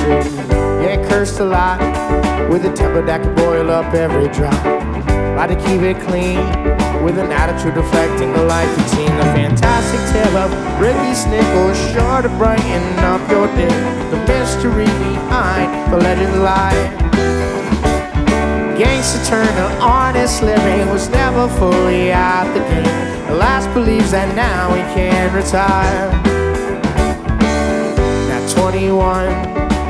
true. Yeah, cursed a lot with a temper that can boil up every drop. Like to keep it clean with an attitude reflecting the life you've seen. The fantastic tale of Ricky Snickles, sure to brighten up your day. The mystery behind the legend lie. Gangster turned to honest living, was never fully out the game. The last believes that now he can retire. At 21,